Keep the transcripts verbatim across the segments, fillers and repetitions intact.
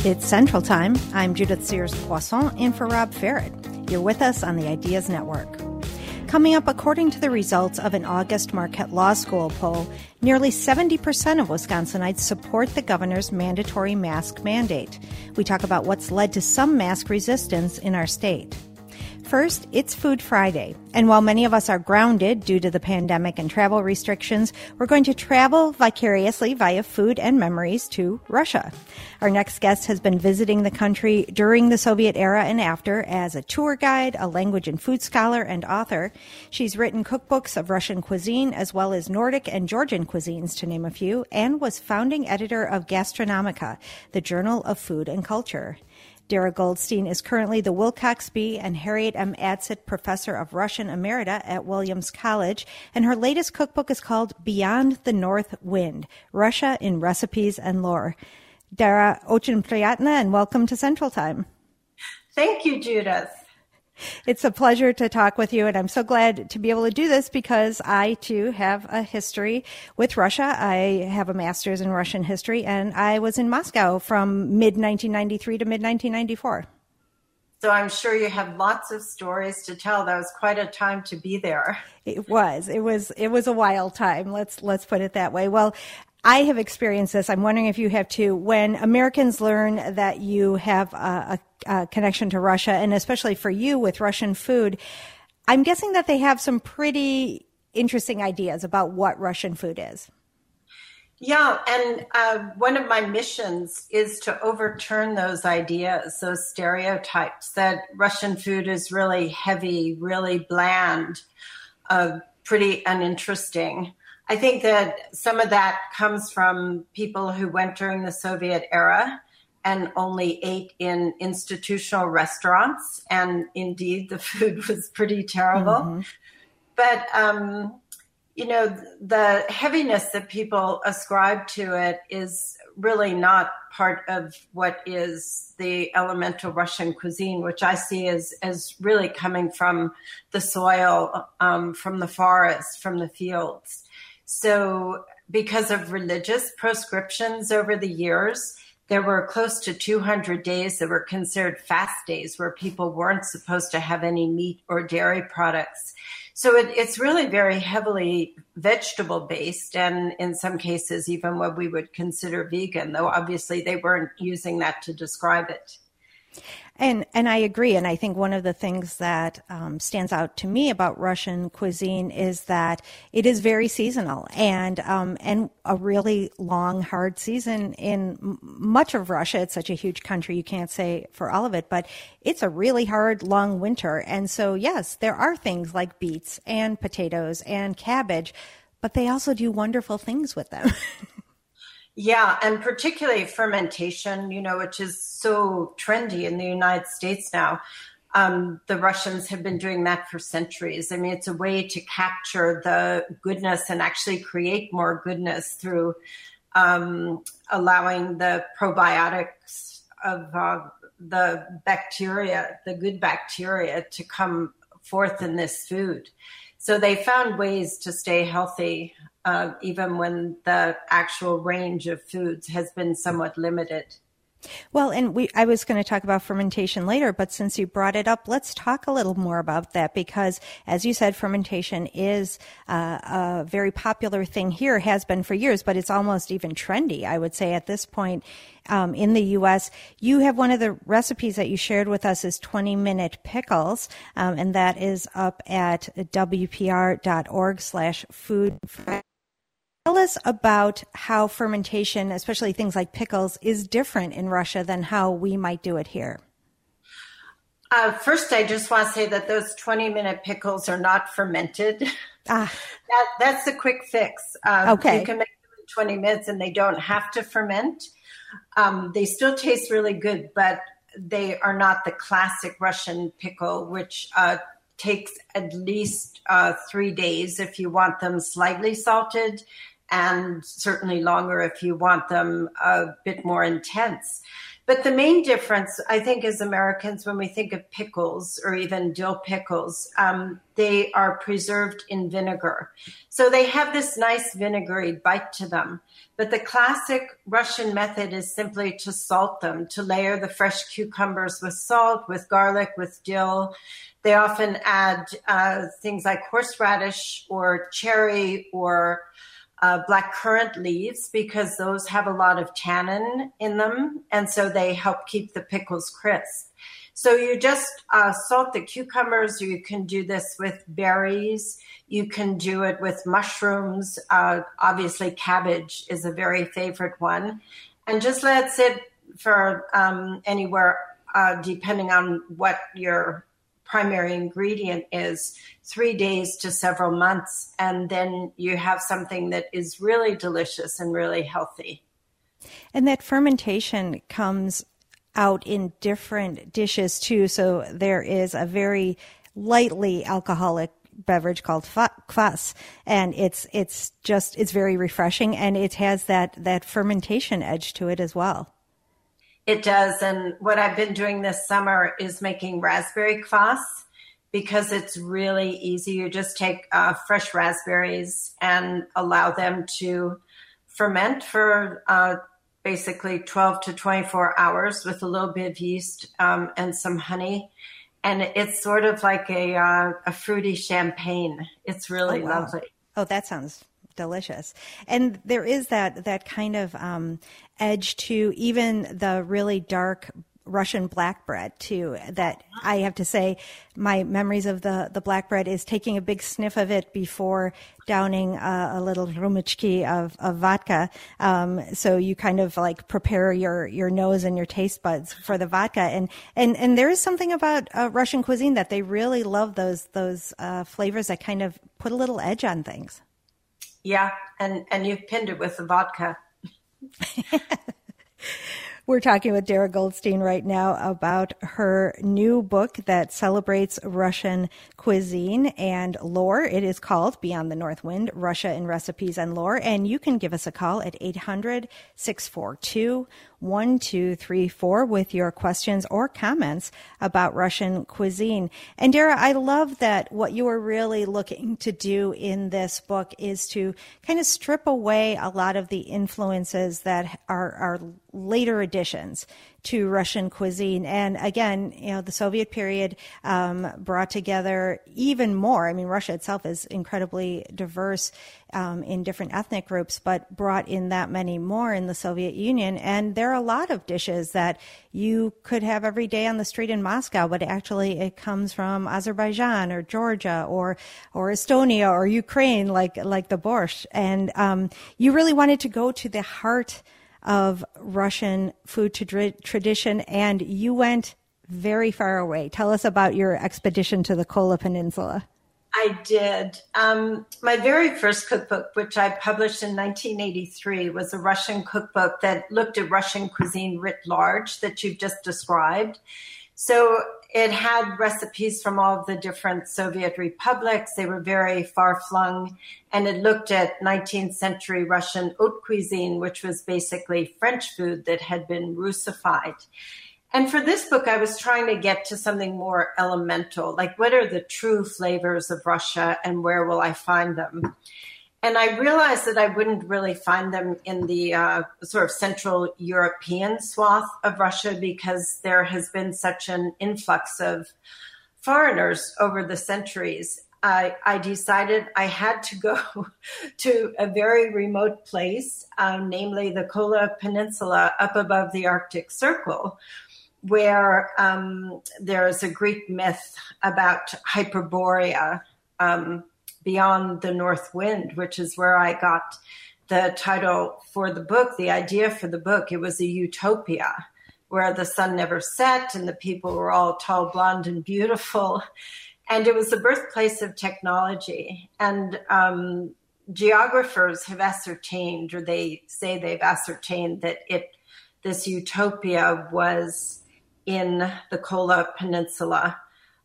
It's Central Time. I'm Judith Sears-Poisson in for Rob Ferret. You're with us on the Ideas Network. Coming up, according to the results of an August Marquette Law School poll, nearly seventy percent of Wisconsinites support the governor's mandatory mask mandate. We talk about what's led to some mask resistance in our state. First, it's Food Friday, and while many of us are grounded due to the pandemic and travel restrictions, we're going to travel vicariously via food and memories to Russia. Our next guest has been visiting the country during the Soviet era and after as a tour guide, a language and food scholar, and author. She's written cookbooks of Russian cuisine as well as Nordic and Georgian cuisines, to name a few, and was founding editor of Gastronomica, the Journal of Food and Culture. Dara Goldstein is currently the Wilcox B. and Harriet M. Adsit Professor of Russian Emerita at Williams College, and her latest cookbook is called Beyond the North Wind, Russia in Recipes and Lore. Dara, очень приятно, and welcome to Central Time. Thank you, Judith. It's a pleasure to talk with you, and I'm so glad to be able to do this because I, too, have a history with Russia. I have a master's in Russian history, and I was in Moscow from mid nineteen ninety-three to mid nineteen ninety-four. So I'm sure you have lots of stories to tell. That was quite a time to be there. It was. It was. It was a wild time. Let's let's put it that way. Well, I have experienced this. I'm wondering if you have too. When Americans learn that you have a, a, a connection to Russia, and especially for you with Russian food, I'm guessing that they have some pretty interesting ideas about what Russian food is. Yeah, and uh, one of my missions is to overturn those ideas, those stereotypes that Russian food is really heavy, really bland, uh, pretty uninteresting. I think that some of that comes from people who went during the Soviet era and only ate in institutional restaurants. And indeed, the food was pretty terrible. Mm-hmm. But, um, you know, the heaviness that people ascribe to it is really not part of what is the elemental Russian cuisine, which I see as, as really coming from the soil, um, from the forest, from the fields. So because of religious proscriptions over the years, there were close to two hundred days that were considered fast days where people weren't supposed to have any meat or dairy products. So it, it's really very heavily vegetable based, and in some cases, even what we would consider vegan, though obviously they weren't using that to describe it. And and I agree. And I think one of the things that um, stands out to me about Russian cuisine is that it is very seasonal and um, and a really long, hard season in m- much of Russia. It's such a huge country. You can't say for all of it, but it's a really hard, long winter. And so, yes, there are things like beets and potatoes and cabbage, but they also do wonderful things with them. Yeah, and particularly fermentation, you know, which is so trendy in the United States now. Um, the Russians have been doing that for centuries. I mean, it's a way to capture the goodness and actually create more goodness through um, allowing the probiotics of uh, the bacteria, the good bacteria, to come forth in this food. So they found ways to stay healthy Uh, even when the actual range of foods has been somewhat limited. Well, and we, I was going to talk about fermentation later, but since you brought it up, let's talk a little more about that because, as you said, fermentation is uh, a very popular thing here, has been for years, but it's almost even trendy, I would say, at this point um, in the U S. You have one of the recipes that you shared with us is twenty-minute pickles, um, and that is up at W P R dot org slash food. Tell us about how fermentation, especially things like pickles, is different in Russia than how we might do it here. Uh, first, I just want to say that those twenty-minute pickles are not fermented. Ah. that, that's the quick fix. Um, okay. You can make them in twenty minutes and they don't have to ferment. Um, they still taste really good, but they are not the classic Russian pickle, which uh, takes at least uh, three days if you want them slightly salted and certainly longer if you want them a bit more intense. But the main difference, I think, as Americans, when we think of pickles or even dill pickles, um, they are preserved in vinegar. So they have this nice vinegary bite to them. But the classic Russian method is simply to salt them, to layer the fresh cucumbers with salt, with garlic, with dill. They often add uh, things like horseradish or cherry or Uh, black currant leaves, because those have a lot of tannin in them, and so they help keep the pickles crisp. So you just uh, salt the cucumbers. You can do this with berries. You can do it with mushrooms. Uh, obviously, cabbage is a very favorite one. And just let it sit for um, anywhere, uh, depending on what your primary ingredient is, three days to several months, and then you have something that is really delicious and really healthy. And that fermentation comes out in different dishes too. So there is a very lightly alcoholic beverage called kvass, and it's it's just it's very refreshing, and it has that that fermentation edge to it as well. It does. And what I've been doing this summer is making raspberry kvass, because it's really easy. You just take uh, fresh raspberries and allow them to ferment for uh, basically twelve to twenty-four hours with a little bit of yeast um, and some honey. And it's sort of like a, uh, a fruity champagne. It's really oh, wow. lovely. Oh, that sounds delicious. And there is that that kind of um, edge to even the really dark Russian black bread too, that I have to say my memories of the, the black bread is taking a big sniff of it before downing a, a little rumechki of, of vodka. Um, so you kind of like prepare your, your nose and your taste buds for the vodka. And, and, and there is something about uh, Russian cuisine that they really love those, those uh, flavors that kind of put a little edge on things. Yeah. And, and you've pinned it with the vodka. We're talking with Dara Goldstein right now about her new book that celebrates Russian cuisine and lore. It is called Beyond the North Wind, Russia in Recipes and Lore. And you can give us a call at eight hundred, six four two, one two three four with your questions or comments about Russian cuisine. And Dara, I love that what you are really looking to do in this book is to kind of strip away a lot of the influences that are, are later additions to Russian cuisine. And again, you know, the Soviet period um, brought together even more. I mean, Russia itself is incredibly diverse um, in different ethnic groups, but brought in that many more in the Soviet Union. And there are a lot of dishes that you could have every day on the street in Moscow, but actually it comes from Azerbaijan or Georgia or or Estonia or Ukraine, like like the borscht. And um, you really wanted to go to the heart of Russian food tra- tradition, and you went very far away. Tell us about your expedition to the Kola Peninsula. I did. Um, my very first cookbook, which I published in nineteen eighty-three, was a Russian cookbook that looked at Russian cuisine writ large that you've just described. So it had recipes from all of the different Soviet republics. They were very far-flung, and it looked at nineteenth century Russian haute cuisine, which was basically French food that had been Russified. And for this book, I was trying to get to something more elemental, like what are the true flavors of Russia and where will I find them? And I realized that I wouldn't really find them in the uh, sort of Central European swath of Russia, because there has been such an influx of foreigners over the centuries. I, I decided I had to go to a very remote place, um, namely the Kola Peninsula up above the Arctic Circle, where um, there is a Greek myth about Hyperborea, um, Beyond the North Wind, which is where I got the title for the book, the idea for the book. It was a utopia where the sun never set and the people were all tall, blonde, and beautiful. And it was the birthplace of technology. And um, geographers have ascertained, or they say they've ascertained, that it this utopia was in the Kola Peninsula.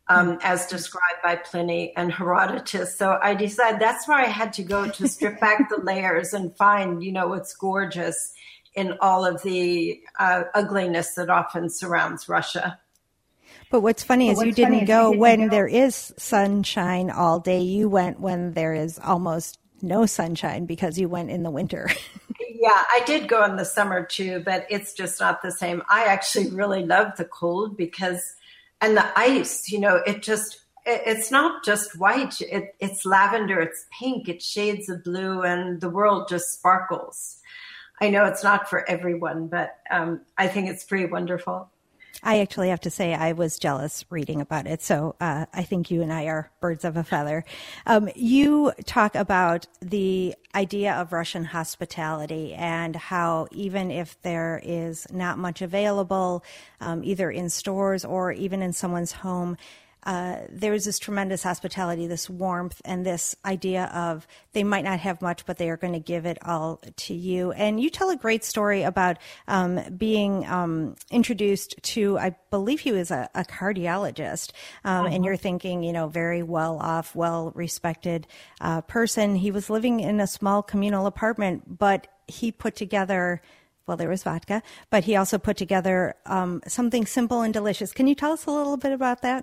um, as described by Pliny and Herodotus. So I decided that's where I had to go to strip back the layers and find, you know, what's gorgeous in all of the uh, ugliness that often surrounds Russia. But what's funny but is what's you didn't go didn't when go. there is sunshine all day. You went when there is almost no sunshine because you went in the winter. Yeah, I did go in the summer too, but it's just not the same. I actually really love the cold because, and the ice, you know, it just, it, it's not just white. It, it's lavender, it's pink, it's shades of blue, and the world just sparkles. I know it's not for everyone, but um, I think it's pretty wonderful. I actually have to say I was jealous reading about it. So uh, I think you and I are birds of a feather. Um, you talk about the idea of Russian hospitality and how even if there is not much available, um, either in stores or even in someone's home, Uh, there's this tremendous hospitality, this warmth, and this idea of they might not have much, but they are going to give it all to you. And you tell a great story about um, being um, introduced to, I believe he was a, a cardiologist, um, uh-huh. and you're thinking, you know, very well-off, well-respected uh, person. He was living in a small communal apartment, but he put together Well, there was vodka, but he also put together um, something simple and delicious. Can you tell us a little bit about that?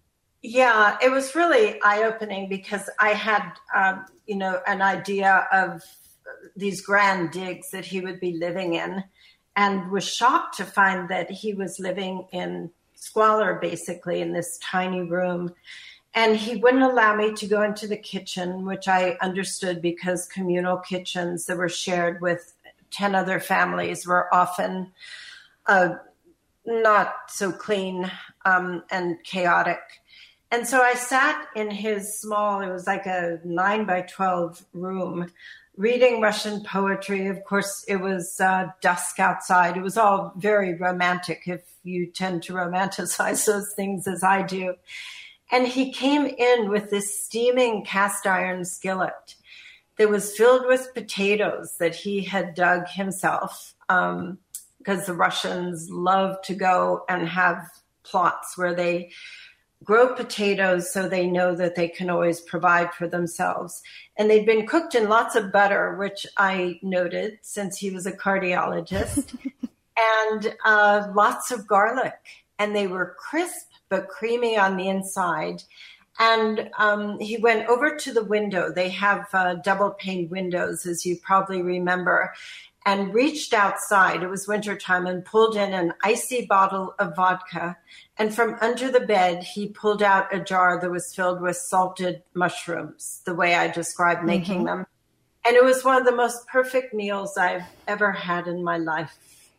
Yeah, it was really eye-opening because I had, um, you know, an idea of these grand digs that he would be living in, and was shocked to find that he was living in squalor, basically, in this tiny room. And he wouldn't allow me to go into the kitchen, which I understood because communal kitchens that were shared with ten other families were often uh, not so clean um, and chaotic. And so I sat in his small, it was like a nine by twelve room, reading Russian poetry. Of course, it was uh, dusk outside. It was all very romantic, if you tend to romanticize those things as I do. And he came in with this steaming cast iron skillet that was filled with potatoes that he had dug himself, um, because the Russians love to go and have plots where they grow potatoes so they know that they can always provide for themselves. And they'd been cooked in lots of butter, which I noted since he was a cardiologist, and uh, lots of garlic. And they were crisp but creamy on the inside. And um, he went over to the window. They have uh, double pane windows, as you probably remember, and reached outside. It was wintertime, and pulled in an icy bottle of vodka. And from under the bed, he pulled out a jar that was filled with salted mushrooms, the way I described making mm-hmm. them. And it was one of the most perfect meals I've ever had in my life.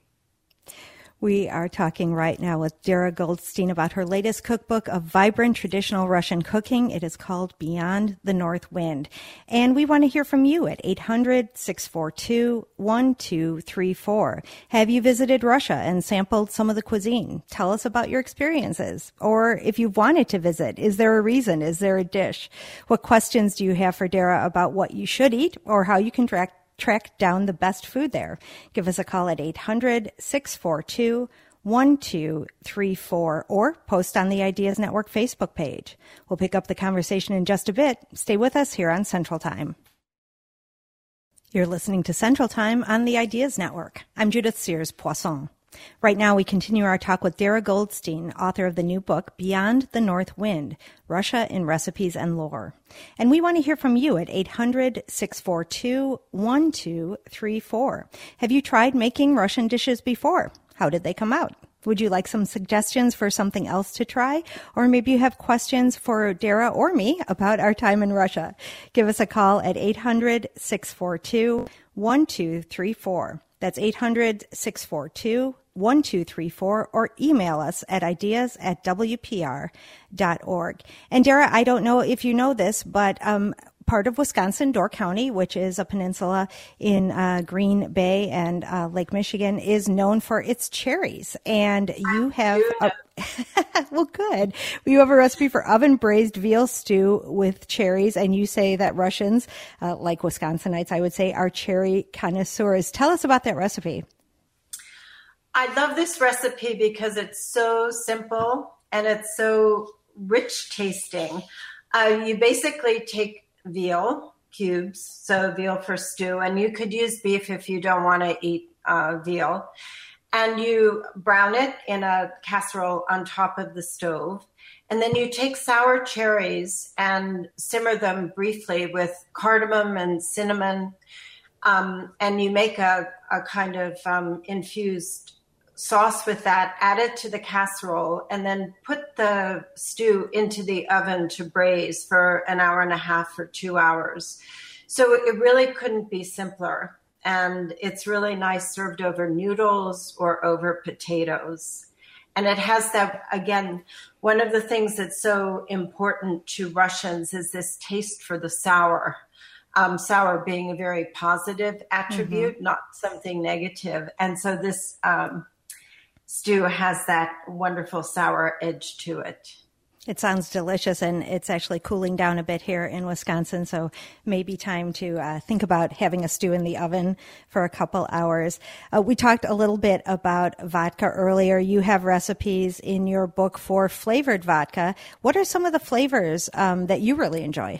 We are talking right now with Dara Goldstein about her latest cookbook of vibrant traditional Russian cooking. It is called Beyond the North Wind. And we want to hear from you at eight hundred, six four two, one two three four. Have you visited Russia and sampled some of the cuisine? Tell us about your experiences. Or if you've wanted to visit, is there a reason? Is there a dish? What questions do you have for Dara about what you should eat or how you can track track down the best food there? Give us a call at eight hundred, six four two, one two three four or post on the Ideas Network Facebook page. We'll pick up the conversation in just a bit. Stay with us here on Central Time. You're listening to Central Time on the Ideas Network. I'm Judith Sears Poisson. Right now, we continue our talk with Dara Goldstein, author of the new book, Beyond the North Wind, Russia in Recipes and Lore. And we want to hear from you at eight hundred, six four two, one two three four. Have you tried making Russian dishes before? How did they come out? Would you like some suggestions for something else to try? Or maybe you have questions for Dara or me about our time in Russia. Give us a call at eight hundred, six four two, one two three four. That's eight hundred, six four two, one two three four, or email us at ideas at w p r dot org. And Dara, I don't know if you know this, but um, part of Wisconsin, Door County, which is a peninsula in uh, Green Bay and uh, Lake Michigan, is known for its cherries. And you have, a, well, good. You have a recipe for oven braised veal stew with cherries, and you say that Russians, uh, like Wisconsinites, I would say, are cherry connoisseurs. Tell us about that recipe. I love this recipe because it's so simple and it's so rich tasting. Uh, you basically take veal cubes, so veal for stew, and you could use beef if you don't want to eat uh, veal. And you brown it in a casserole on top of the stove. And then you take sour cherries and simmer them briefly with cardamom and cinnamon. Um, and you make a, a kind of um, infused sauce with that, add it to the casserole, and then put the stew into the oven to braise for an hour and a half or two hours. So it really couldn't be simpler. And it's really nice served over noodles or over potatoes. And it has that, again, one of the things that's so important to Russians is this taste for the sour. Um, sour being a very positive attribute, mm-hmm. not something negative. And so this um, stew has that wonderful sour edge to it. It sounds delicious, and it's actually cooling down a bit here in Wisconsin, so maybe time to uh, think about having a stew in the oven for a couple hours. Uh, we talked a little bit about vodka earlier. You have recipes in your book for flavored vodka. What are some of the flavors um, that you really enjoy?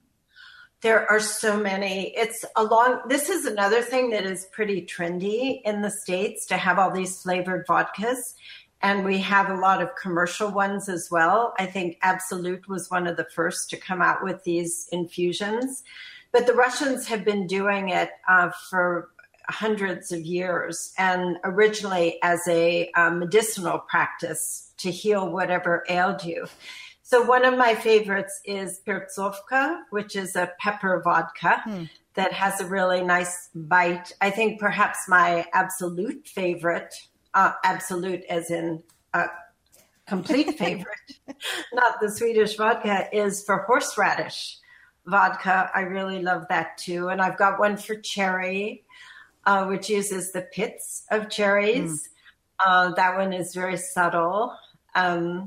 There are so many. It's a long, this is another thing that is pretty trendy in the States, to have all these flavored vodkas. And we have a lot of commercial ones as well. I think Absolut was one of the first to come out with these infusions. But the Russians have been doing it uh, for hundreds of years, and originally as a uh, medicinal practice to heal whatever ailed you. So one of my favorites is Pertsovka, which is a pepper vodka mm. that has a really nice bite. I think perhaps my absolute favorite, uh, absolute as in a complete favorite, not the Swedish vodka, is for horseradish vodka. I really love that too. And I've got one for cherry, uh, which uses the pits of cherries. Mm. Uh, that one is very subtle. Um,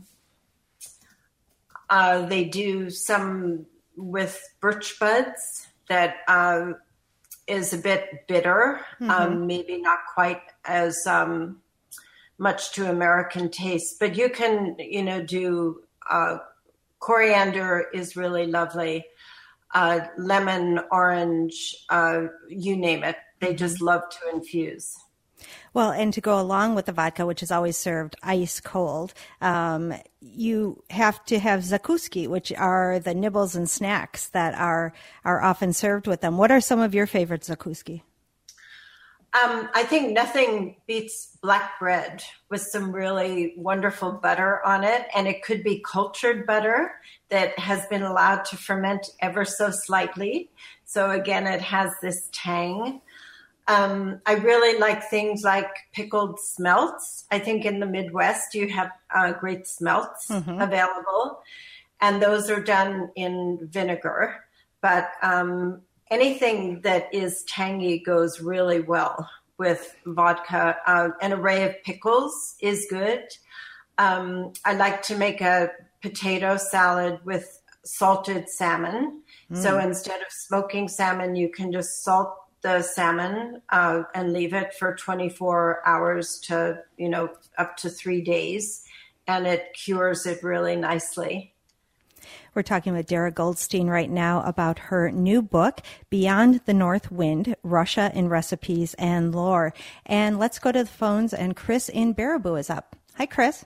Uh, they do some with birch buds that uh, is a bit bitter, mm-hmm. um, maybe not quite as um, much to American taste. But you can, you know, do uh, coriander is really lovely, uh, lemon, orange, uh, you name it. They just love to infuse. Well, and to go along with the vodka, which is always served ice cold, um, you have to have zakuski, which are the nibbles and snacks that are are often served with them. What are some of your favorite zakuski? Um, I think nothing beats black bread with some really wonderful butter on it. And it could be cultured butter that has been allowed to ferment ever so slightly. So again, it has this tang. Um, I really like things like pickled smelts. I think in the Midwest you have uh, great smelts mm-hmm. available, and those are done in vinegar. But um, anything that is tangy goes really well with vodka. Uh, an array of pickles is good. Um, I like to make a potato salad with salted salmon. Mm. So instead of smoking salmon, you can just salt the salmon uh, and leave it for twenty-four hours to, you know, up to three days. And it cures it really nicely. We're talking with Dara Goldstein right now about her new book, Beyond the North Wind, Russia in Recipes and Lore. And let's go to the phones, and Chris in Baraboo is up. Hi, Chris.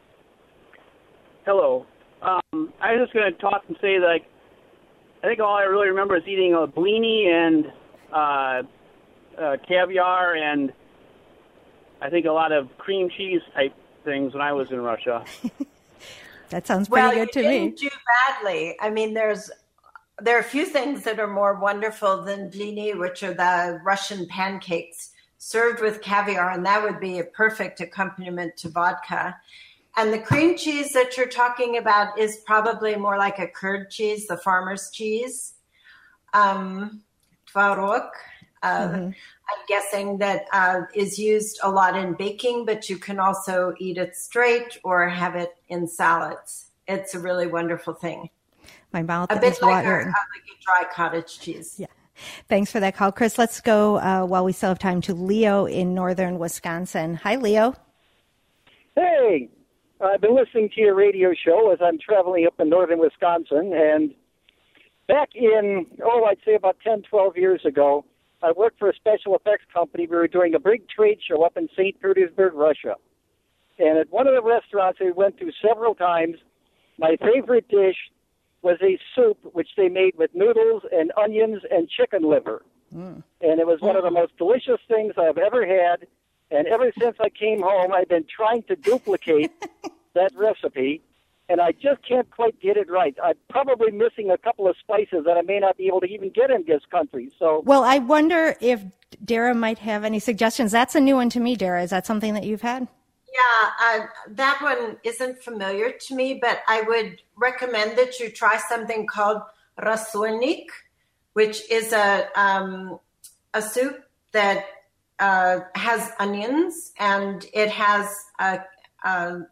Hello. Um, I was just going to talk and say that I think all I really remember is eating a blini and Uh, uh, caviar and I think a lot of cream cheese type things when I was in Russia. That sounds pretty well, good to me. Well, you didn't do badly. I mean, there's there are a few things that are more wonderful than blini, which are the Russian pancakes served with caviar, and that would be a perfect accompaniment to vodka. And the cream cheese that you're talking about is probably more like a curd cheese, the farmer's cheese. Um Tvarog, uh, mm-hmm. I'm guessing that uh, is used a lot in baking, but you can also eat it straight or have it in salads. It's a really wonderful thing. My mouth a bit is like watering. A, like a dry cottage cheese. Yeah. Thanks for that call, Chris. Let's go uh, while we still have time to Leo in northern Wisconsin. Hi, Leo. Hey, I've been listening to your radio show as I'm traveling up in northern Wisconsin, and back in, oh, I'd say about ten, twelve years ago, I worked for a special effects company. We were doing a big trade show up in Saint Petersburg, Russia. And at one of the restaurants we went to several times, my favorite dish was a soup which they made with noodles and onions and chicken liver. Mm. And it was one of the most delicious things I've ever had. And ever since I came home, I've been trying to duplicate that recipe, and I just can't quite get it right. I'm probably missing a couple of spices that I may not be able to even get in this country. So, well, I wonder if Dara might have any suggestions. That's a new one to me, Dara. Is that something that you've had? Yeah, uh, that one isn't familiar to me, but I would recommend that you try something called rasolnik, which is a um, a soup that uh, has onions, and it has a, a,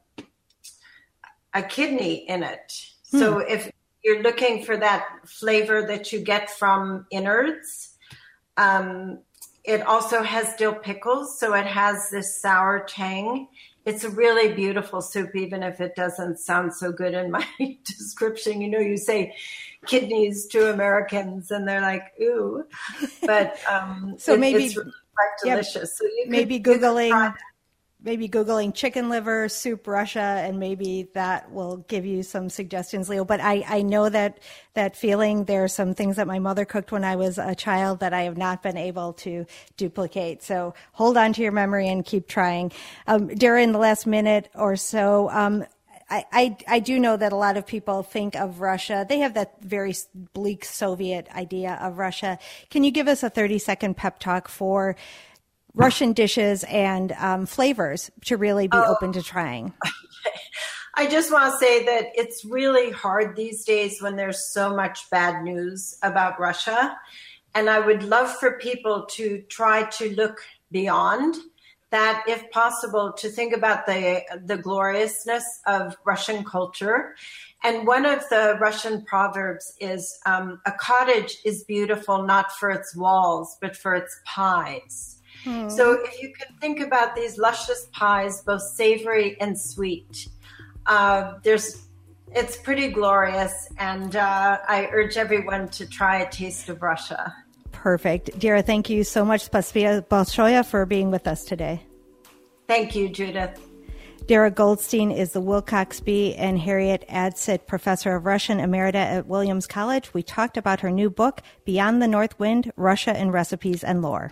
a kidney in it. Hmm. So if you're looking for that flavor that you get from innards, um, it also has dill pickles, so it has this sour tang. It's a really beautiful soup, even if it doesn't sound so good in my description. You know, you say kidneys to Americans, and they're like, ooh. But um, so it, maybe it's really quite delicious. Yeah, so you could, maybe Googling... Maybe Googling chicken liver soup Russia, and maybe that will give you some suggestions, Leo. But I, I know that that feeling. There are some things that my mother cooked when I was a child that I have not been able to duplicate. So hold on to your memory and keep trying. Um, Dara, the last minute or so, um, I, I, I do know that a lot of people think of Russia. They have that very bleak Soviet idea of Russia. Can you give us a thirty-second pep talk for Russian dishes and um, flavors to really be oh, open to trying? I just want to say that it's really hard these days when there's so much bad news about Russia. And I would love for people to try to look beyond that, if possible, to think about the the gloriousness of Russian culture. And one of the Russian proverbs is, um, a cottage is beautiful not for its walls, but for its pies. Hmm. So if you can think about these luscious pies, both savory and sweet, uh, there's it's pretty glorious, and uh, I urge everyone to try a taste of Russia. Perfect. Dara, thank you so much, Spasibo Bolshoye, for being with us today. Thank you, Judith. Dara Goldstein is the Wilcox B. and Harriet Adsit Professor of Russian Emerita at Williams College. We talked about her new book, Beyond the North Wind, Russia in Recipes and Lore.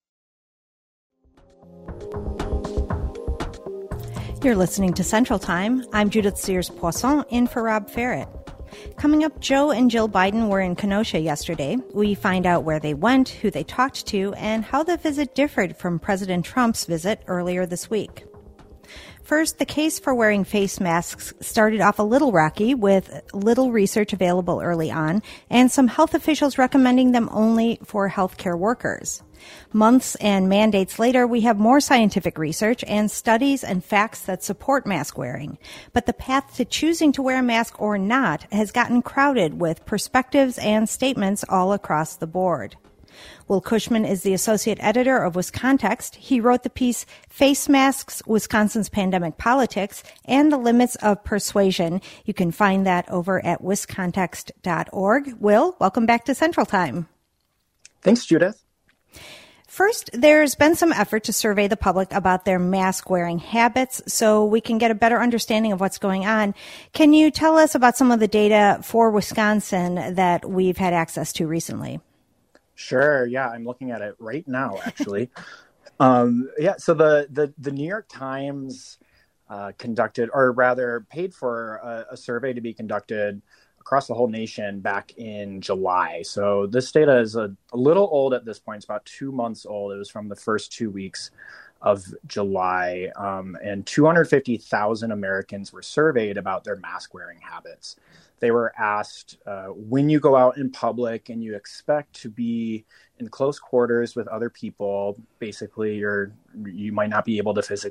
You're listening to Central Time. I'm Judith Sears-Poisson, in for Rob Ferret. Coming up, Joe and Jill Biden were in Kenosha yesterday. We find out where they went, who they talked to, and how the visit differed from President Trump's visit earlier this week. First, the case for wearing face masks started off a little rocky, with little research available early on, and some health officials recommending them only for healthcare workers. Months and mandates later, we have more scientific research and studies and facts that support mask wearing. But the path to choosing to wear a mask or not has gotten crowded with perspectives and statements all across the board. Will Cushman is the associate editor of Wiscontext. He wrote the piece Face Masks, Wisconsin's Pandemic Politics, and the Limits of Persuasion. You can find that over at wiscontext dot org. Will, welcome back to Central Time. Thanks, Judith. First, there's been some effort to survey the public about their mask-wearing habits so we can get a better understanding of what's going on. Can you tell us about some of the data for Wisconsin that we've had access to recently? Sure. Yeah, I'm looking at it right now, actually. um, yeah, so the, the, the New York Times uh, conducted, or rather paid for a, a survey to be conducted across the whole nation back in July. So this data is a, a little old at this point. It's about two months old. It was from the first two weeks of July. Um, and two hundred fifty thousand Americans were surveyed about their mask wearing habits. They were asked, uh, when you go out in public and you expect to be in close quarters with other people, basically you're, you might not be able to physically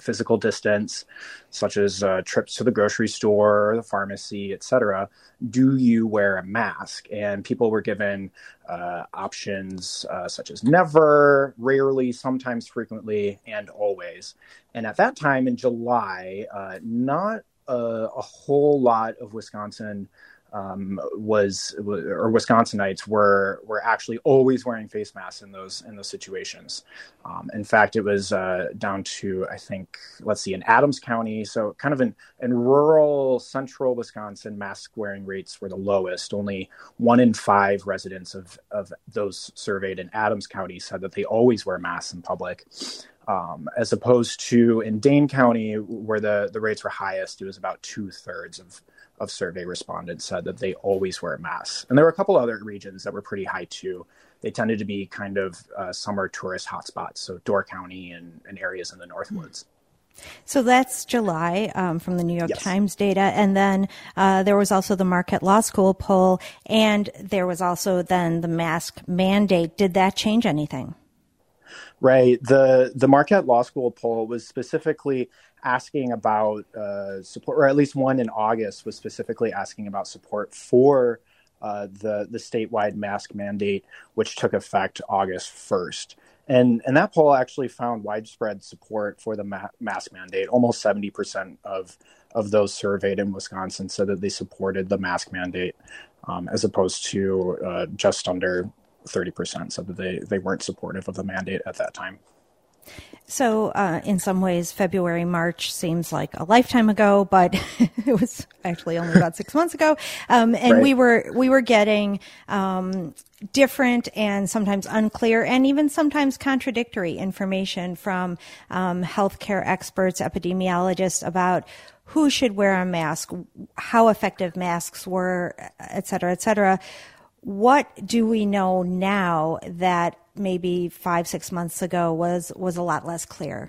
physical distance, such as uh, trips to the grocery store, or the pharmacy, et cetera, do you wear a mask? And people were given uh, options uh, such as never, rarely, sometimes frequently, and always. And at that time in July, uh, not a, a whole lot of Wisconsin Um, was or Wisconsinites were were actually always wearing face masks in those in those situations. Um, in fact, it was uh, down to, I think, let's see, in Adams County, so kind of in, in rural central Wisconsin, mask wearing rates were the lowest. Only one in five residents of of those surveyed in Adams County said that they always wear masks in public. Um, as opposed to in Dane County, where the, the rates were highest, it was about two thirds of, of survey respondents said that they always wear masks. And there were a couple other regions that were pretty high too. They tended to be kind of uh, summer tourist hotspots, so Door County and, and areas in the Northwoods. So that's July um, from the New York Yes. Times data. And then uh, there was also the Marquette Law School poll, and there was also then the mask mandate. Did that change anything? Right. The the Marquette Law School poll was specifically asking about uh, support, or at least one in August was specifically asking about support for uh, the the statewide mask mandate, which took effect August first. And and that poll actually found widespread support for the ma- mask mandate. Almost seventy percent of of those surveyed in Wisconsin said that they supported the mask mandate, um, as opposed to uh, just under thirty percent said that they, they weren't supportive of the mandate at that time. So uh, in some ways, February, March seems like a lifetime ago, but it was actually only about six months ago. Um, and right. we were we were getting um, different and sometimes unclear and even sometimes contradictory information from um, healthcare experts, epidemiologists about who should wear a mask, how effective masks were, et cetera, et cetera. What do we know now that maybe five, six months ago was was a lot less clear?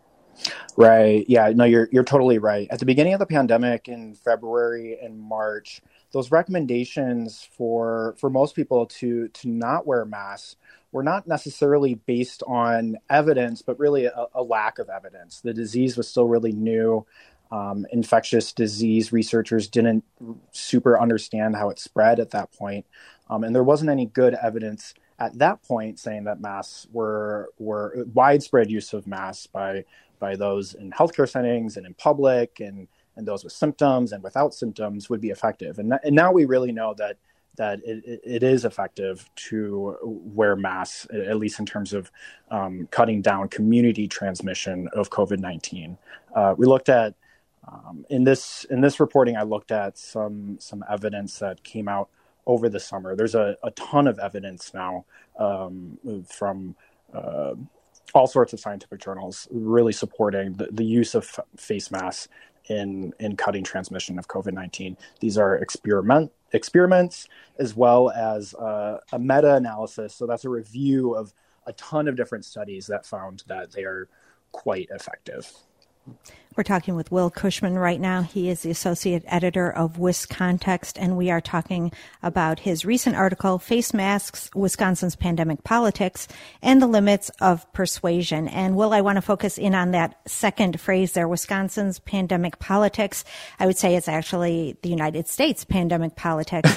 Right. Yeah. No, you're you're totally right. At the beginning of the pandemic in February and March, those recommendations for for most people to to not wear masks were not necessarily based on evidence, but really a, a lack of evidence. The disease was still really new. Um, infectious disease researchers didn't super understand how it spread at that point. Um, and there wasn't any good evidence at that point saying that masks were were widespread use of masks by by those in healthcare settings and in public and, and those with symptoms and without symptoms would be effective. And, and now we really know that that it, it is effective to wear masks, at least in terms of um, cutting down community transmission of COVID nineteen. Uh, we looked at um, in this in this reporting, I looked at some some evidence that came out over the summer. There's a, a ton of evidence now um, from uh, all sorts of scientific journals really supporting the, the use of f- face masks in, in cutting transmission of COVID nineteen. These are experiment experiments as well as uh, a meta-analysis. So that's a review of a ton of different studies that found that they are quite effective. We're talking with Will Cushman right now. He is the associate editor of WisContext, and we are talking about his recent article, Face Masks, Wisconsin's Pandemic Politics, and the Limits of Persuasion. And Will, I want to focus in on that second phrase there, Wisconsin's Pandemic Politics. I would say it's actually the United States pandemic politics.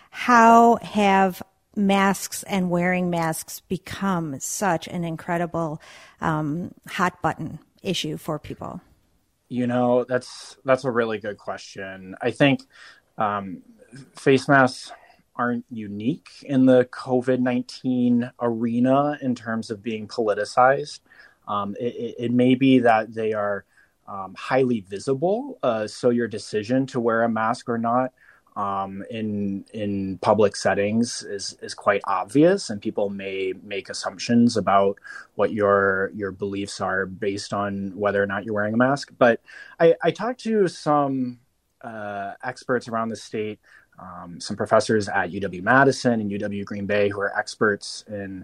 How have masks and wearing masks become such an incredible um, hot button issue for people? You know, that's that's a really good question. I think um, face masks aren't unique in the COVID nineteen arena in terms of being politicized. Um, it, it may be that they are um, highly visible, uh, so your decision to wear a mask or not Um, in in public settings is is quite obvious, and people may make assumptions about what your your beliefs are based on whether or not you're wearing a mask. But I, I talked to some uh, experts around the state, um, some professors at U W-Madison and U W-Green Bay who are experts in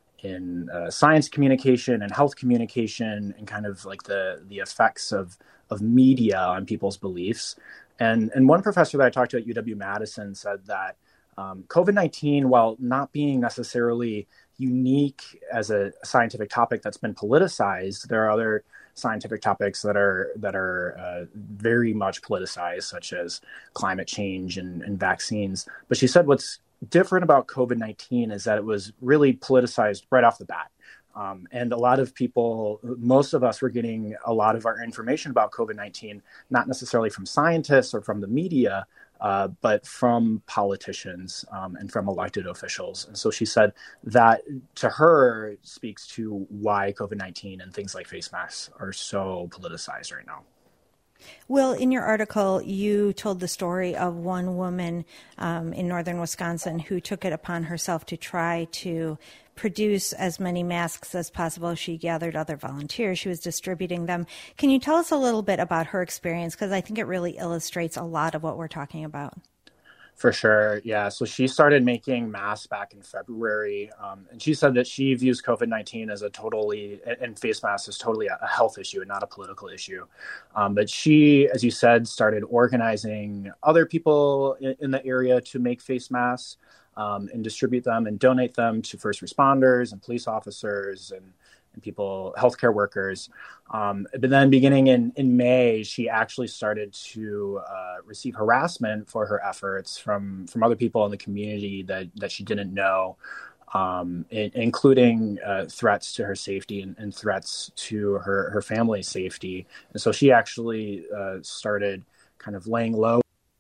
in uh, science communication and health communication and kind of like the the effects of of media on people's beliefs. And and one professor that I talked to at U W-Madison said that um, COVID nineteen, while not being necessarily unique as a scientific topic that's been politicized, there are other scientific topics that are that are uh, very much politicized, such as climate change and, and vaccines. But she said what's different about COVID nineteen is that it was really politicized right off the bat. Um, and a lot of people, most of us were getting a lot of our information about COVID nineteen, not necessarily from scientists or from the media, uh, but from politicians um, and from elected officials. And so she said that to her speaks to why COVID nineteen and things like face masks are so politicized right now. Will, in your article, you told the story of one woman um, in northern Wisconsin who took it upon herself to try to produce as many masks as possible. She gathered other volunteers. She was distributing them. Can you tell us a little bit about her experience? Because I think it really illustrates a lot of what we're talking about. For sure. Yeah. So she started making masks back in February. Um, and she said that she views COVID nineteen as a totally, and face masks as totally a health issue and not a political issue. Um, but she, as you said, started organizing other people in, in the area to make face masks um, and distribute them and donate them to first responders and police officers and and people, healthcare workers. Um, but then beginning in, in May, she actually started to uh, receive harassment for her efforts from, from other people in the community that, that she didn't know, um, in, including uh, threats to her safety and, and threats to her, her family's safety. And so she actually uh, started kind of laying low.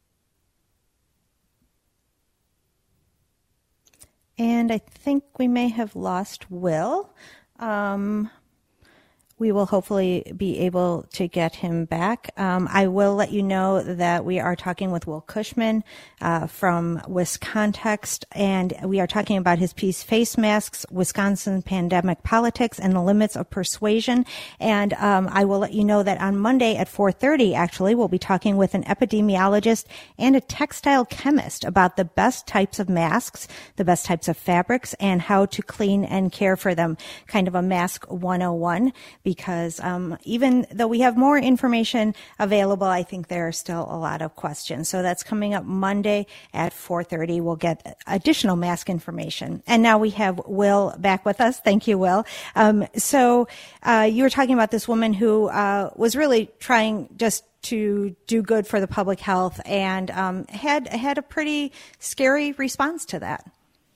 And I think we may have lost Will. Um, we will hopefully be able to get him back. Um, I will let you know that we are talking with Will Cushman uh, from WisContext, and we are talking about his piece, Face Masks, Wisconsin Pandemic Politics and the Limits of Persuasion. And um, I will let you know that on Monday at four thirty, actually, we'll be talking with an epidemiologist and a textile chemist about the best types of masks, the best types of fabrics, and how to clean and care for them. Kind of a mask one oh one. Because um, even though we have more information available, I think there are still a lot of questions. So that's coming up Monday at four thirty. We'll get additional mask information. And now we have Will back with us. Thank you, Will. Um, so uh, you were talking about this woman who uh, was really trying just to do good for the public health and um, had had a pretty scary response to that.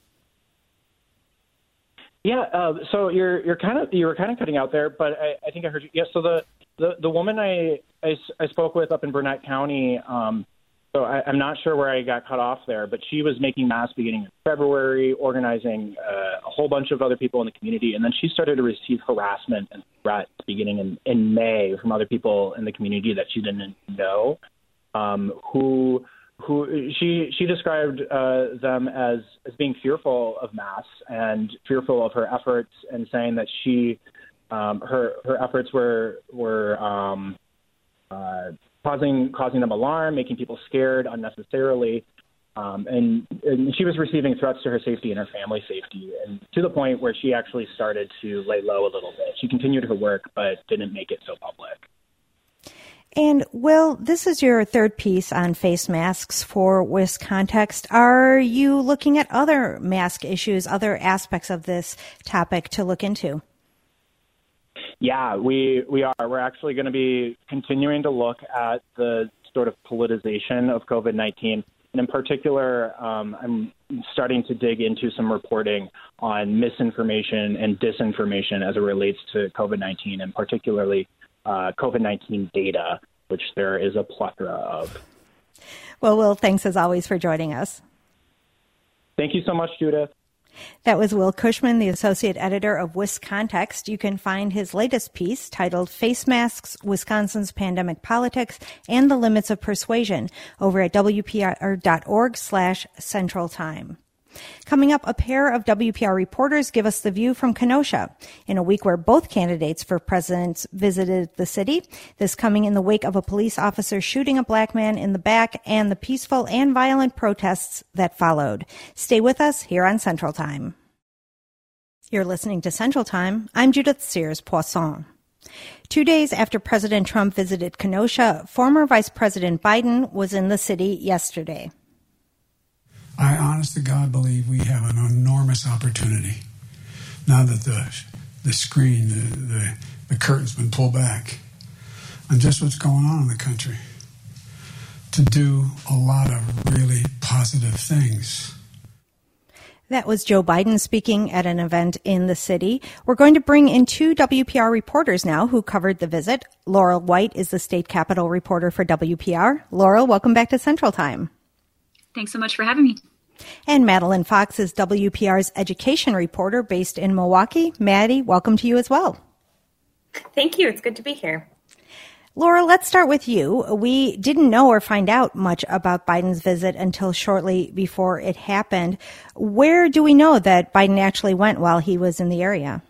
Yeah, uh, so you're you're kind of you were kind of cutting out there, but I, I think I heard you. Yeah, so the, the, the woman I, I, I spoke with up in Burnett County, um, so I, I'm not sure where I got cut off there, but she was making masks beginning in February, organizing uh, a whole bunch of other people in the community, and then she started to receive harassment and threats beginning in, in May from other people in the community that she didn't know, um, who. Who she she described uh, them as, as being fearful of masks and fearful of her efforts, and saying that she um, her her efforts were were um, uh, causing causing them alarm, making people scared unnecessarily, um, and, and she was receiving threats to her safety and her family's safety, and to the point where she actually started to lay low a little bit. She continued her work, but didn't make it so public. And, Will, this is your third piece on face masks for WisContext. Are you looking at other mask issues, other aspects of this topic to look into? Yeah, we, we are. We're actually going to be continuing to look at the sort of politicization of COVID nineteen. And in particular, um, I'm starting to dig into some reporting on misinformation and disinformation as it relates to COVID nineteen, and particularly Uh, COVID nineteen data, which there is a plethora of. Well, Will, thanks as always for joining us. Thank you so much, Judith. That was Will Cushman, the associate editor of WisContext. You can find his latest piece titled Face Masks, Wisconsin's Pandemic Politics and the Limits of Persuasion over at W P R dot org slash Central Time. Coming up, a pair of W P R reporters give us the view from Kenosha in a week where both candidates for president visited the city. This coming in the wake of a police officer shooting a black man in the back and the peaceful and violent protests that followed. Stay with us here on Central Time. You're listening to Central Time. I'm Judith Sears Poisson. Two days after President Trump visited Kenosha, former Vice President Biden was in the city yesterday. I honest to God believe we have an enormous opportunity now that the the screen, the, the the curtain's been pulled back on just what's going on in the country to do a lot of really positive things. That was Joe Biden speaking at an event in the city. We're going to bring in two W P R reporters now who covered the visit. Laurel White is the state capitol reporter for W P R. Laurel, welcome back to Central Time. Thanks so much for having me. And Madeline Fox is W P R's education reporter based in Milwaukee. Maddie, welcome to you as well. Thank you. It's good to be here. Laura, let's start with you. We didn't know or find out much about Biden's visit until shortly before it happened. Where do we know that Biden actually went while he was in the area?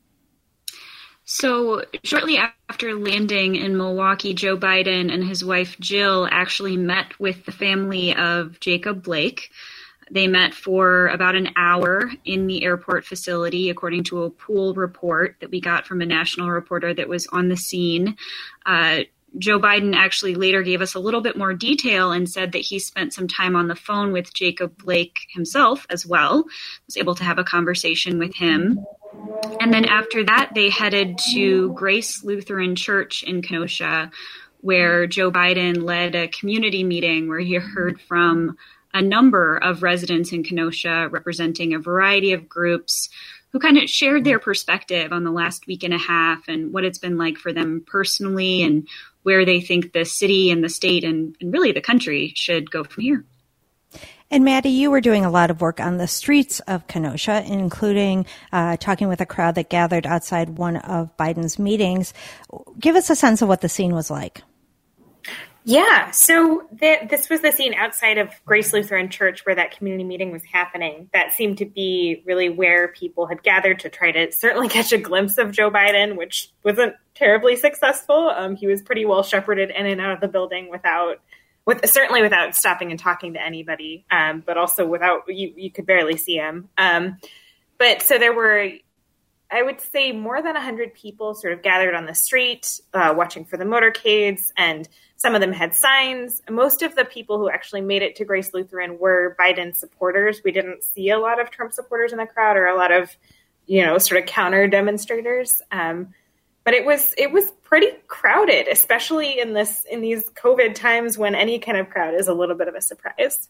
So shortly after landing in Milwaukee, Joe Biden and his wife Jill actually met with the family of Jacob Blake. They met for about an hour in the airport facility, according to a pool report that we got from a national reporter that was on the scene. Uh, Joe Biden actually later gave us a little bit more detail and said that he spent some time on the phone with Jacob Blake himself as well, was able to have a conversation with him. And then after that, they headed to Grace Lutheran Church in Kenosha, where Joe Biden led a community meeting where he heard from a number of residents in Kenosha representing a variety of groups who kind of shared their perspective on the last week and a half and what it's been like for them personally and where they think the city and the state and, and really the country should go from here. And Maddie, you were doing a lot of work on the streets of Kenosha, including uh, talking with a crowd that gathered outside one of Biden's meetings. Give us a sense of what the scene was like. Yeah, so the, this was the scene outside of Grace Lutheran Church where that community meeting was happening. That seemed to be really where people had gathered to try to certainly catch a glimpse of Joe Biden, which wasn't terribly successful. Um, he was pretty well shepherded in and out of the building without, with certainly without stopping and talking to anybody, um, but also without, you, you could barely see him. Um, but so there were, I would say, more than one hundred people sort of gathered on the street, uh, watching for the motorcades, and some of them had signs. Most of the people who actually made it to Grace Lutheran were Biden supporters. We didn't see a lot of Trump supporters in the crowd or a lot of, you know, sort of counter demonstrators. Um, but it was it was pretty crowded, especially in this in these COVID times when any kind of crowd is a little bit of a surprise.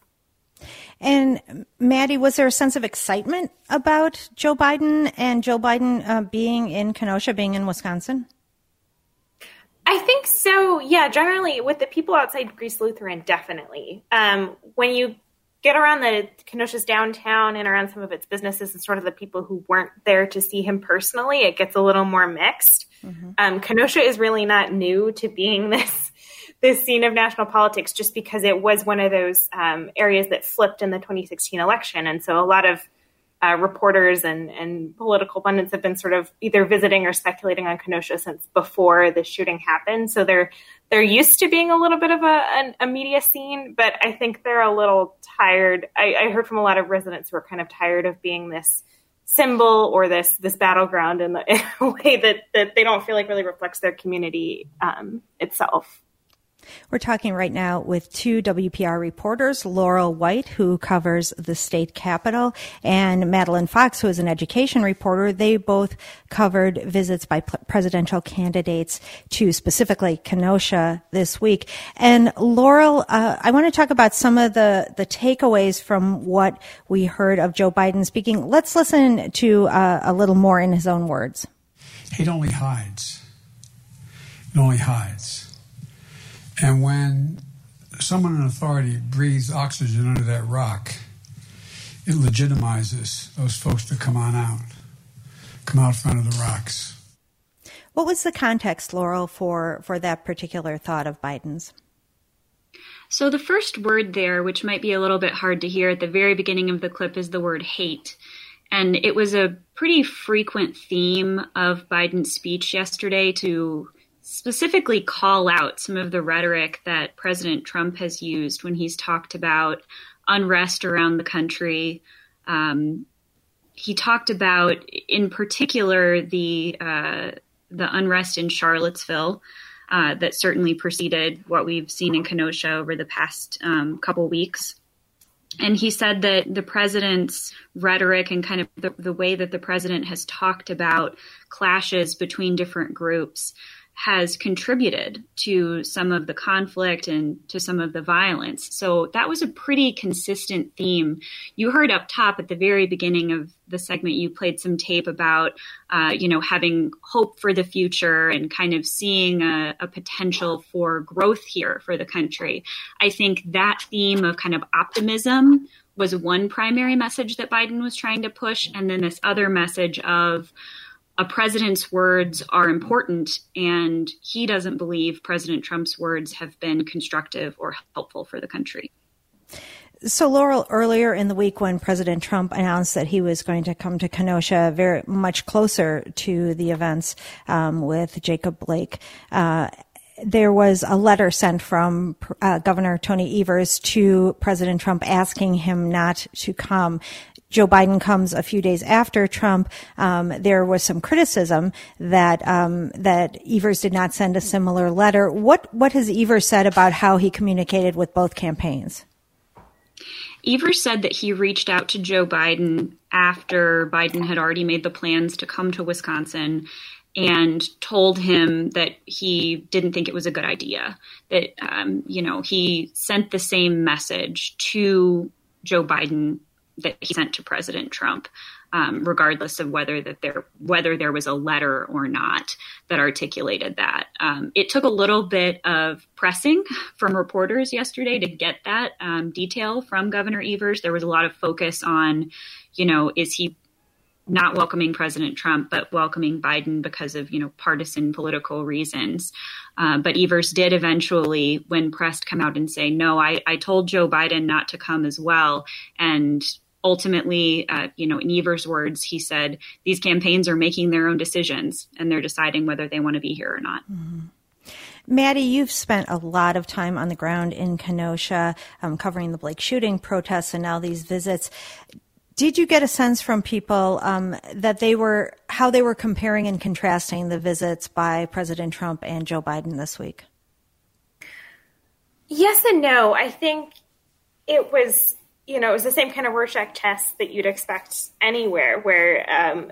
And Maddie, was there a sense of excitement about Joe Biden and Joe Biden uh, being in Kenosha, being in Wisconsin? I think so. Yeah, generally with the people outside Grace Lutheran, definitely. Um, when you get around the Kenosha's downtown and around some of its businesses and sort of the people who weren't there to see him personally, it gets a little more mixed. Mm-hmm. Um, Kenosha is really not new to being this this scene of national politics just because it was one of those um, areas that flipped in the twenty sixteen election. And so a lot of uh, reporters and, and political pundits have been sort of either visiting or speculating on Kenosha since before the shooting happened. So they're they're used to being a little bit of a, a, a media scene, but I think they're a little tired. I, I heard from a lot of residents who are kind of tired of being this symbol or this this battleground in, the, in a way that, that they don't feel like really reflects their community um, itself. We're talking right now with two W P R reporters, Laurel White, who covers the state capitol, and Madeline Fox, who is an education reporter. They both covered visits by p- presidential candidates to specifically Kenosha this week. And Laurel, uh, I want to talk about some of the, the takeaways from what we heard of Joe Biden speaking. Let's listen to uh, a little more in his own words. Hate only hides. It only hides. And when someone in authority breathes oxygen under that rock, it legitimizes those folks to come on out, come out front of the rocks. What was the context, Laurel, for, for that particular thought of Biden's? So the first word there, which might be a little bit hard to hear at the very beginning of the clip, is the word hate. And it was a pretty frequent theme of Biden's speech yesterday to specifically call out some of the rhetoric that President Trump has used when he's talked about unrest around the country. Um, he talked about, in particular, the uh, the unrest in Charlottesville uh, that certainly preceded what we've seen in Kenosha over the past um, couple weeks. And he said that the president's rhetoric and kind of the, the way that the president has talked about clashes between different groups has contributed to some of the conflict and to some of the violence. So that was a pretty consistent theme. You heard up top at the very beginning of the segment, you played some tape about, uh, you know, having hope for the future and kind of seeing a, a potential for growth here for the country. I think that theme of kind of optimism was one primary message that Biden was trying to push. And then this other message of, a president's words are important, and he doesn't believe President Trump's words have been constructive or helpful for the country. So, Laurel, earlier in the week when President Trump announced that he was going to come to Kenosha, very much closer to the events um, with Jacob Blake, uh, there was a letter sent from uh, Governor Tony Evers to President Trump asking him not to come. Joe Biden comes a few days after Trump. Um, there was some criticism that um, that Evers did not send a similar letter. What what has Evers said about how he communicated with both campaigns? Evers said that he reached out to Joe Biden after Biden had already made the plans to come to Wisconsin and told him that he didn't think it was a good idea, that, um, you know, he sent the same message to Joe Biden that he sent to President Trump, um, regardless of whether that there whether there was a letter or not that articulated that. Um, it took a little bit of pressing from reporters yesterday to get that um, detail from Governor Evers. There was a lot of focus on, you know, is he not welcoming President Trump, but welcoming Biden because of, you know, partisan political reasons. Uh, but Evers did eventually, when pressed, come out and say, no, I, I told Joe Biden not to come as well. And ultimately, uh, you know, in Evers' words, he said, these campaigns are making their own decisions and they're deciding whether they want to be here or not. Mm-hmm. Maddie, you've spent a lot of time on the ground in Kenosha, um, covering the Blake shooting protests and now these visits. Did you get a sense from people um, that they were, how they were comparing and contrasting the visits by President Trump and Joe Biden this week? Yes and no. I think it was, you know, it was the same kind of Rorschach test that you'd expect anywhere, where um,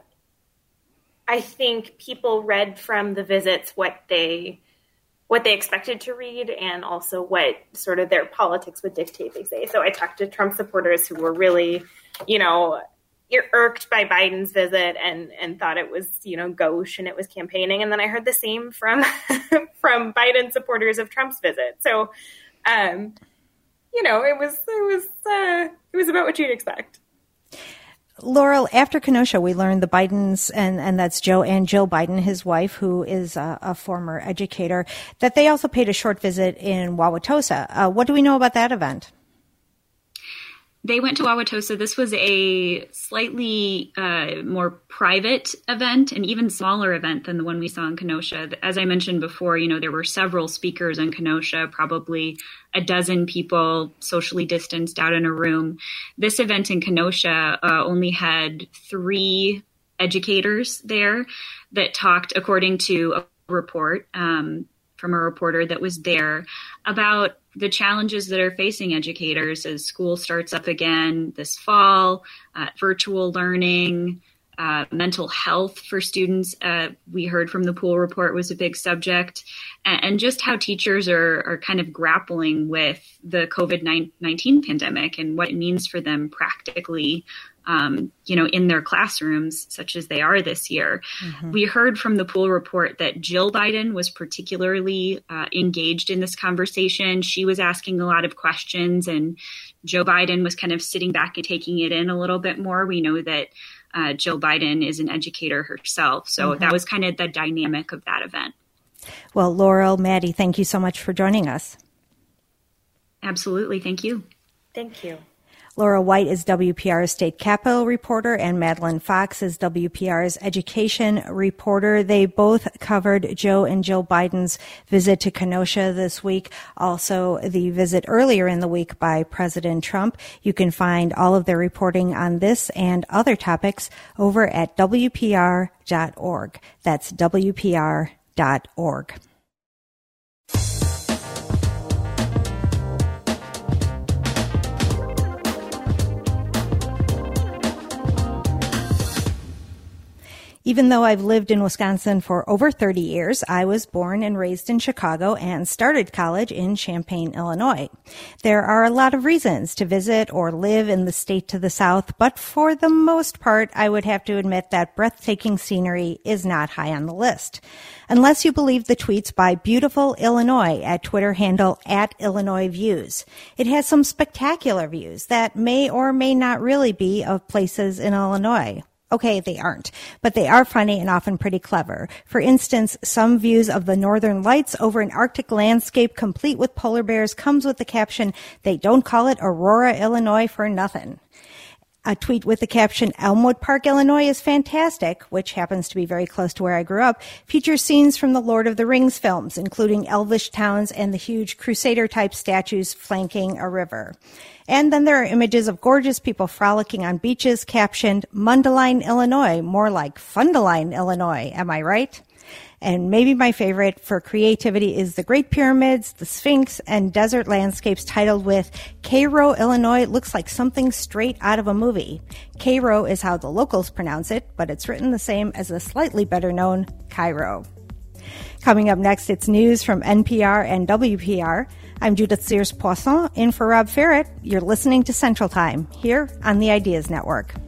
I think people read from the visits what they what they expected to read and also what sort of their politics would dictate, they say. So I talked to Trump supporters who were really, you know, irked by Biden's visit and, and thought it was, you know, gauche and it was campaigning. And then I heard the same from from Biden supporters of Trump's visit. So, um, you know, it was it was uh, it was about what you'd expect. Laurel, after Kenosha, we learned the Bidens, and, and that's Joe and Jill Biden, his wife, who is a, a former educator, that they also paid a short visit in Wauwatosa. Uh, what do we know about that event? They went to Wauwatosa. This was a slightly uh, more private event, an even smaller event than the one we saw in Kenosha. As I mentioned before, you know, there were several speakers in Kenosha, probably a dozen people socially distanced out in a room. This event in Kenosha uh, only had three educators there that talked, according to a report um, from a reporter that was there, about the challenges that are facing educators as school starts up again this fall, uh, virtual learning, uh, mental health for students. Uh, we heard from the Pool report was a big subject, and, and just how teachers are, are kind of grappling with the COVID nineteen pandemic and what it means for them practically, um, you know, in their classrooms, such as they are this year. Mm-hmm. We heard from the Pool report that Jill Biden was particularly uh, engaged in this conversation. She was asking a lot of questions, and Joe Biden was kind of sitting back and taking it in a little bit more. We know that uh, Jill Biden is an educator herself. So mm-hmm. that was kind of the dynamic of that event. Well, Laurel, Maddie, thank you so much for joining us. Absolutely. Thank you. Thank you. Laura White is W P R's state capitol reporter, and Madeline Fox is W P R's education reporter. They both covered Joe and Jill Biden's visit to Kenosha this week, also the visit earlier in the week by President Trump. You can find all of their reporting on this and other topics over at W P R dot org. That's W P R dot org. Even though I've lived in Wisconsin for over thirty years, I was born and raised in Chicago and started college in Champaign, Illinois. There are a lot of reasons to visit or live in the state to the south, but for the most part, I would have to admit that breathtaking scenery is not high on the list. Unless you believe the tweets by Beautiful Illinois at Twitter handle at Illinois Views. It has some spectacular views that may or may not really be of places in Illinois. Okay, they aren't, but they are funny and often pretty clever. For instance, some views of the northern lights over an Arctic landscape complete with polar bears comes with the caption, "They don't call it Aurora, Illinois for nothing." A tweet with the caption, "Elmwood Park, Illinois is fantastic," which happens to be very close to where I grew up, features scenes from the Lord of the Rings films, including elvish towns and the huge crusader-type statues flanking a river. And then there are images of gorgeous people frolicking on beaches captioned, "Mundelein, Illinois," more like Fundaline, Illinois, am I right? And maybe my favorite for creativity is the Great Pyramids, the Sphinx, and desert landscapes titled with, "Cairo, Illinois looks like something straight out of a movie." Cairo is how the locals pronounce it, but it's written the same as the slightly better known Cairo. Coming up next, it's news from N P R and W P R. I'm Judith Sears Poisson, in for Rob Ferret. You're listening to Central Time, here on the Ideas Network.